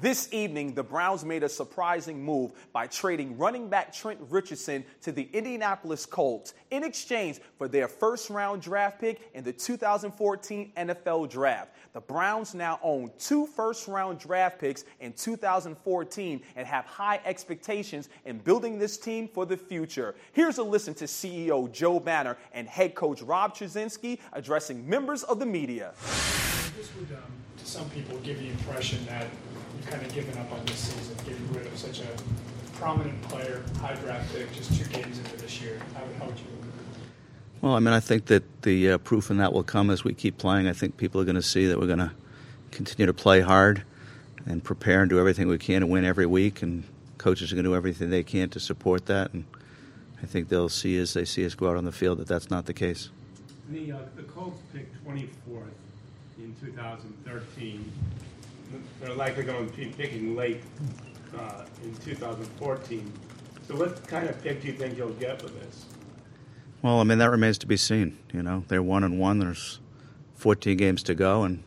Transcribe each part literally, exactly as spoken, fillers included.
This evening, the Browns made a surprising move by trading running back Trent Richardson to the Indianapolis Colts in exchange for their first-round draft pick in the two thousand fourteen N F L Draft. The Browns now own two first-round draft picks in two thousand fourteen and have high expectations in building this team for the future. Here's a listen to C E O Joe Banner and head coach Rob Trzynski addressing members of the media. This would, um, to some people, give the impression that you've kind of given up on this season, getting rid of such a prominent player, high draft pick, just two games into this year. How, how would you? Well, I mean, I think that the uh, proof in that will come as we keep playing. I think people are going to see that we're going to continue to play hard and prepare and do everything we can to win every week, and coaches are going to do everything they can to support that. And I think they'll see as they see us go out on the field that that's not the case. The, uh, the Colts picked twenty-fourth in two thousand thirteen. They're likely going to be picking late uh, in two thousand fourteen. So what kind of pick do you think you'll get with this? Well, I mean, that remains to be seen. You know, they're one and one. There's fourteen games to go, and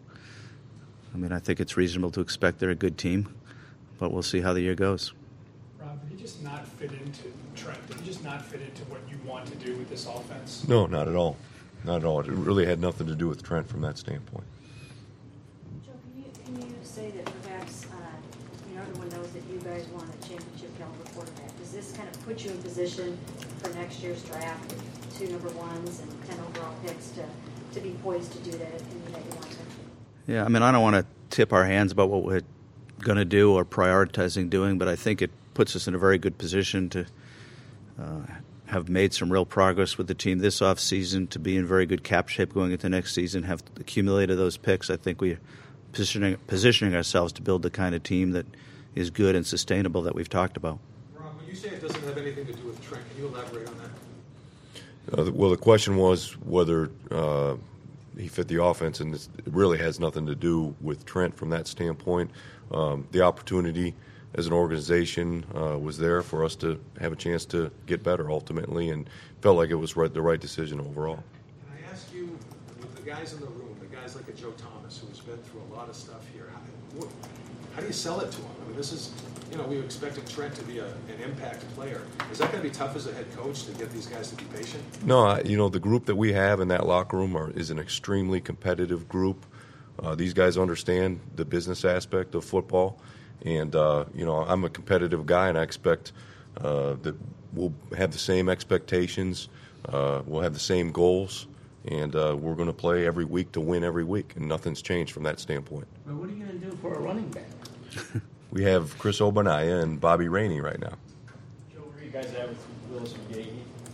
I mean, I think it's reasonable to expect they're a good team, but we'll see how the year goes. Rob, did he just not fit into Trent? Did he just not fit into what you want to do with this offense? No, not at all. Not at all. It really had nothing to do with Trent from that standpoint. Joe, can you, can you say that perhaps, uh, you know, everyone knows that you guys want a championship caliber quarterback. Does this kind of put you in position for next year's draft with two number ones and ten overall picks to, to be poised to do that in the next one? Yeah, I mean, I don't want to tip our hands about what we're going to do or prioritizing doing, but I think it puts us in a very good position to uh, have made some real progress with the team this offseason, to be in very good cap shape going into next season, have accumulated those picks. I think we're positioning, positioning ourselves to build the kind of team that is good and sustainable that we've talked about. Rob, when you say it doesn't have anything to do with Trent, can you elaborate on that? Uh, well, the question was whether uh, he fit the offense, and this, it really has nothing to do with Trent from that standpoint. Um, the opportunity as an organization uh, was there for us to have a chance to get better ultimately, and felt like it was right, the right decision overall. Can I ask you, with the guys in the room, the guys like a Joe Thomas, who's been through a lot of stuff here, how, what, how do you sell it to him? I mean, this is, you know, we were expecting Trent to be a, an impact player. Is that going to be tough as a head coach to get these guys to be patient? No, I, you know, the group that we have in that locker room are, is an extremely competitive group. Uh, these guys understand the business aspect of football. And, uh, you know, I'm a competitive guy, and I expect uh, that we'll have the same expectations, uh, we'll have the same goals, and uh, we're going to play every week to win every week, and nothing's changed from that standpoint. Well, what are you going to do for a running back? We have Chris Obanaya and Bobby Rainey right now. Joe, where are you guys at with Willis McGahee?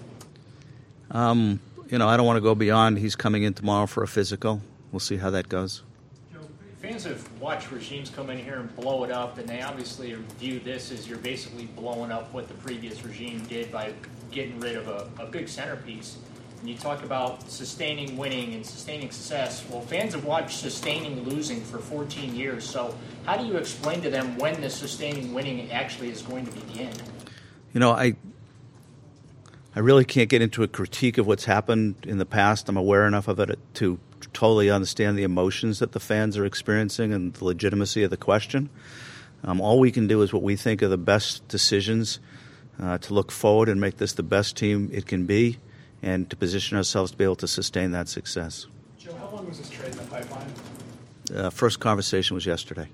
Um, you know, I don't want to go beyond. He's coming in tomorrow for a physical. We'll see how that goes. Fans have watched regimes come in here and blow it up, and they obviously view this as you're basically blowing up what the previous regime did by getting rid of a, a big centerpiece. And you talk about sustaining winning and sustaining success. Well, fans have watched sustaining losing for fourteen years. So how do you explain to them when the sustaining winning actually is going to begin? You know, I I really can't get into a critique of what's happened in the past. I'm aware enough of it to totally understand the emotions that the fans are experiencing and the legitimacy of the question. Um, all we can do is what we think are the best decisions uh, to look forward and make this the best team it can be, and to position ourselves to be able to sustain that success. Joe, how long was this trade in the pipeline? Uh, first conversation was yesterday.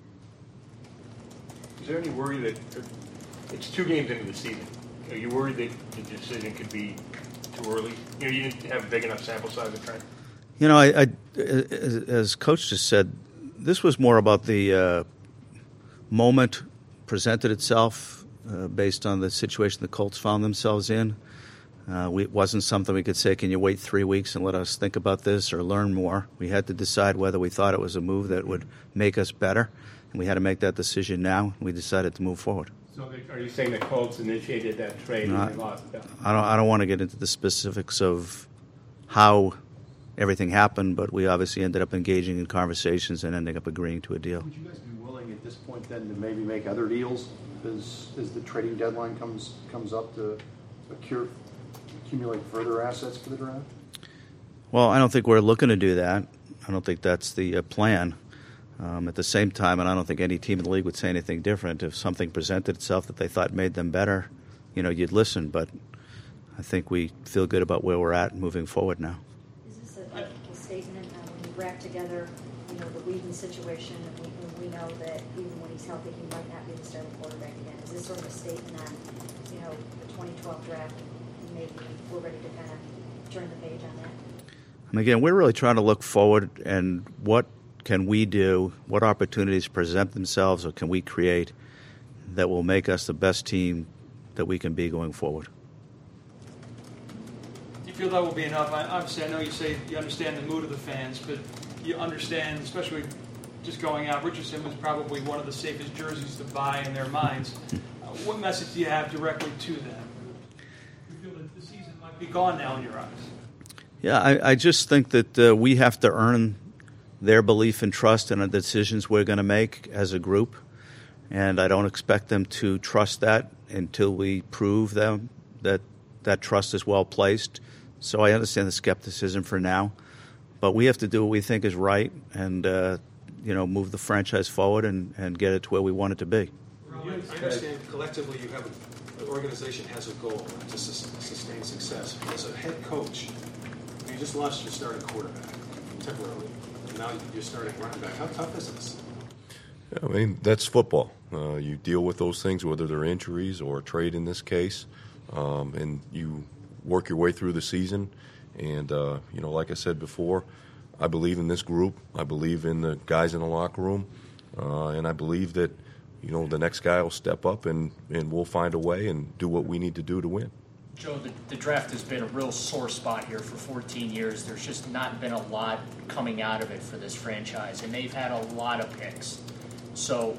Is there any worry that it's two games into the season? Are you worried that the decision could be too early? You know, you didn't have a big enough sample size of Trent? You know, I, I, as Coach just said, this was more about the uh, moment presented itself uh, based on the situation the Colts found themselves in. Uh, we, it wasn't something we could say, can you wait three weeks and let us think about this or learn more? We had to decide whether we thought it was a move that would make us better, and we had to make that decision now, and we decided to move forward. So are you saying the Colts initiated that trade No, and I, they lost? I don't, I don't want to get into the specifics of how everything happened, but we obviously ended up engaging in conversations and ending up agreeing to a deal. Would you guys be willing at this point then to maybe make other deals as as the trading deadline comes comes up to accrue, accumulate further assets for the draft? Well, I don't think we're looking to do that. I don't think that's the uh, plan. Um, at the same time, and I don't think any team in the league would say anything different, if something presented itself that they thought made them better, you know, you'd listen. But I think we feel good about where we're at moving forward now. Is this a, a statement uh, when you wrap together, you know, the Whedon situation, and we, and we know that even when he's healthy, he might not be the starting quarterback again? Is this sort of a statement on, you know, the twenty twelve draft, and maybe we're ready to kind of turn the page on that? And again, we're really trying to look forward and what can we do, what opportunities present themselves or can we create that will make us the best team that we can be going forward. Do you feel that will be enough? I, obviously, I know you say you understand the mood of the fans, but you understand, especially just going out, Richardson was probably one of the safest jerseys to buy in their minds. Uh, what message do you have directly to them? You feel that the season might be gone now in your eyes? Yeah, I, I just think that uh, we have to earn their belief and trust in the decisions we're going to make as a group. And I don't expect them to trust that until we prove them that that trust is well placed. So I understand the skepticism for now. But we have to do what we think is right and, uh, you know, move the franchise forward and, and get it to where we want it to be. I understand collectively you have a, the organization has a goal to sus- sustain success. As a head coach, you just lost your starting quarterback temporarily. Now you're starting running back. How tough is this? I mean, that's football. Uh, you deal with those things, whether they're injuries or a trade in this case, um, and you work your way through the season. And, uh, you know, like I said before, I believe in this group. I believe in the guys in the locker room. Uh, and I believe that, you know, the next guy will step up and, and we'll find a way and do what we need to do to win. Joe, the, the draft has been a real sore spot here for fourteen years. There's just not been a lot coming out of it for this franchise, and they've had a lot of picks. So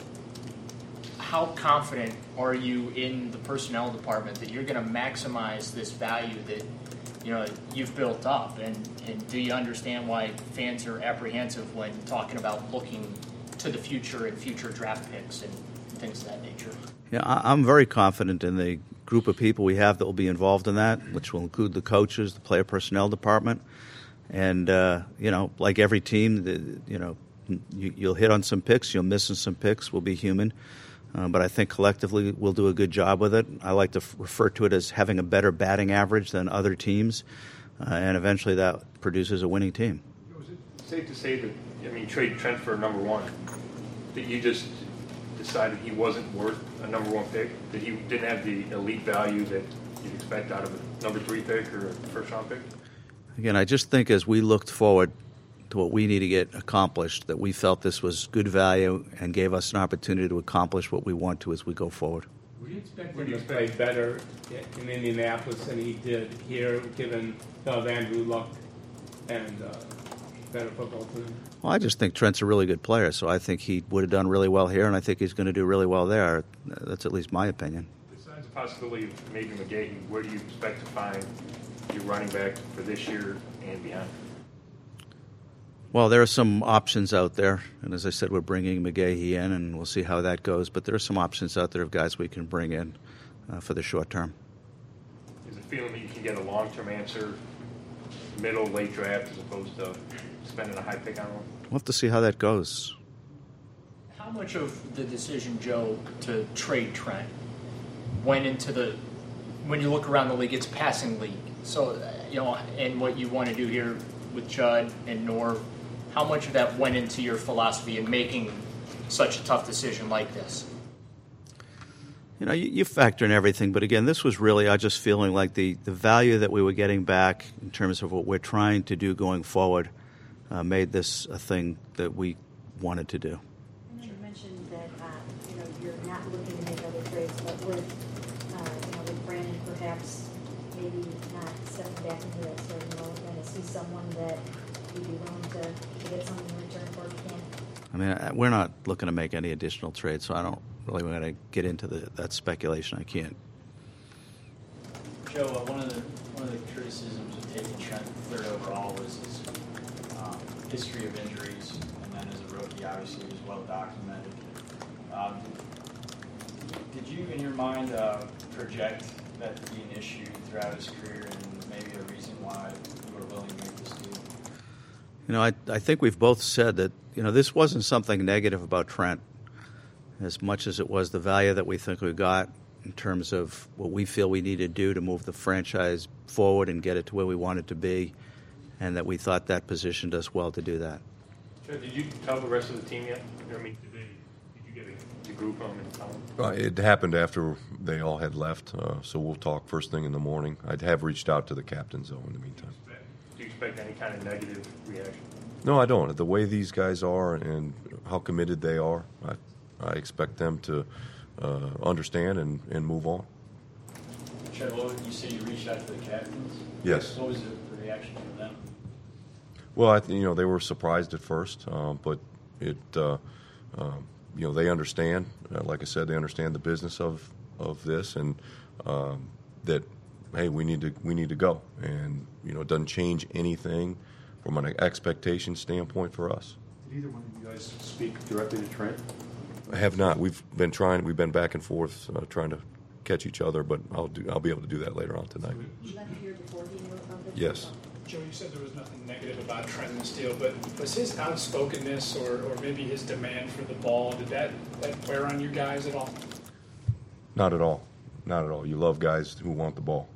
how confident are you in the personnel department that you're going to maximize this value that, you know, you've built up? And, and do you understand why fans are apprehensive when talking about looking to the future and future draft picks and things of that nature? Yeah, I, I'm very confident in the group of people we have that will be involved in that, which will include the coaches, the player personnel department. And, uh, you know, like every team, the, you know, you, you'll hit on some picks, you'll miss on some picks, we'll be human. Uh, but I think collectively we'll do a good job with it. I like to f- refer to it as having a better batting average than other teams, uh, and eventually that produces a winning team. Was it safe to say that, I mean, you trade Trent for number one, that you just decided he wasn't worth a number one pick, that he didn't have the elite value that you'd expect out of a number three pick or a first round pick? Again, I just think as we looked forward to what we need to get accomplished, that we felt this was good value and gave us an opportunity to accomplish what we want to as we go forward. Were you expecting him to play better in Indianapolis than he did here, given of Andrew Luck and uh, better football team? Well, I just think Trent's a really good player, so I think he would have done really well here, and I think he's going to do really well there. That's at least my opinion. Besides the possibility of maybe McGahee, where do you expect to find your running back for this year and beyond? Well, there are some options out there, and as I said, we're bringing McGahee in, and we'll see how that goes. But there are some options out there of guys we can bring in uh, for the short term. Is it feeling that you can get a long-term answer, middle, late draft, as opposed to spending a high pick on one? We'll have to see how that goes. How much of the decision, Joe, to trade Trent went into the, when you look around the league, it's a passing league. So, uh, you know, and what you want to do here with Judd and Norv, how much of that went into your philosophy in making such a tough decision like this? You know, you, you factor in everything, but again, this was really, I just feeling like the, the value that we were getting back in terms of what we're trying to do going forward uh, made this a thing that we wanted to do. And you mentioned that, uh, you know, you're not looking to make other trades, but with, uh, you know, with Brandon perhaps maybe not stepping back into that starting role again, is he someone that you'd be willing to, to get something in return for if you can? I mean, we're not looking to make any additional trades, so I don't really want to get into the, that speculation. I can't. Joe, uh, one of the one of the criticisms of taking Trent third overall was his um, history of injuries, and then as a rookie, obviously, he was well documented. Um, did you, in your mind, uh, project that to be an issue throughout his career, and maybe a reason why you were willing to make this deal? You know, I, I think we've both said that, you know, this wasn't something negative about Trent as much as it was the value that we think we got in terms of what we feel we need to do to move the franchise forward and get it to where we want it to be, and that we thought that positioned us well to do that. Did you tell the rest of the team yet? I mean, did, they, did you get a, the group home and tell them? Uh, it happened after they all had left, uh, so we'll talk first thing in the morning. I'd have reached out to the captains, though, in the meantime. Do you expect any kind of negative reaction? No, I don't. The way these guys are and how committed they are, I, I expect them to uh, understand and, and move on. Chad, what would you say you reached out to the captains? Yes. What was the, the reaction from them? Well, I th- you know, they were surprised at first, uh, but it, uh, uh, you know, they understand. Uh, like I said, they understand the business of of this, and um, that hey, we need to we need to go, and you know, it doesn't change anything from an expectation standpoint for us. Did either one of you guys speak directly to Trent? I have not. We've been trying. We've been back and forth uh, trying to catch each other, but I'll do. I'll be able to do that later on tonight. You left here before he knew about it? Yes. Joe, you said there was nothing negative about Trent in this deal, but was his outspokenness or, or maybe his demand for the ball, did that, that wear on you guys at all? Not at all. Not at all. You love guys who want the ball.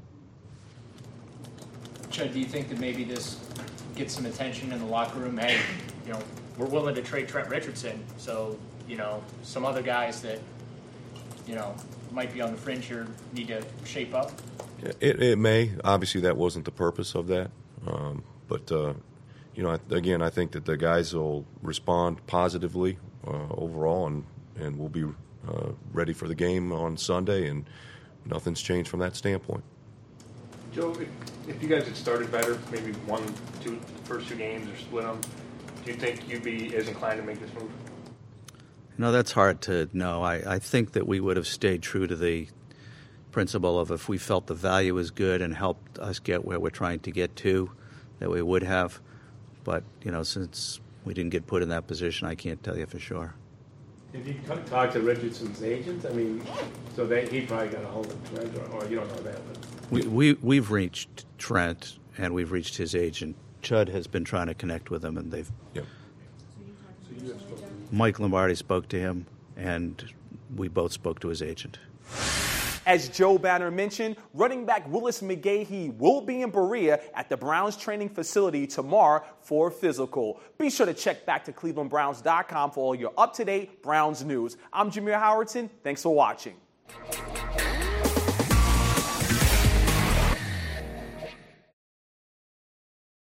Chad, do you think that maybe this gets some attention in the locker room? Hey, you know, we're willing to trade Trent Richardson, so, you know, some other guys that, you know, might be on the fringe here need to shape up? It, it may. Obviously, that wasn't the purpose of that. Um, but, uh, you know, again, I think that the guys will respond positively uh, overall, and, and we'll be uh, ready for the game on Sunday, and nothing's changed from that standpoint. Joe, if, if you guys had started better, maybe one, two, first two games or split them, do you think you'd be as inclined to make this move? No, that's hard to know. I, I think that we would have stayed true to the principle of if we felt the value was good and helped us get where we're trying to get to, that we would have. But, you know, since we didn't get put in that position, I can't tell you for sure. Did you t- talk to Richardson's agent? I mean, so they, he probably got a hold of Trent, or, or you don't know that. But. We, we, we've reached Trent, and we've reached his agent. Chud has been trying to connect with him, and they've... Yep. Mike Lombardi spoke to him, and we both spoke to his agent. As Joe Banner mentioned, running back Willis McGahee will be in Berea at the Browns training facility tomorrow for a physical. Be sure to check back to cleveland browns dot com for all your up-to-date Browns news. I'm Jameer Howardson. Thanks for watching.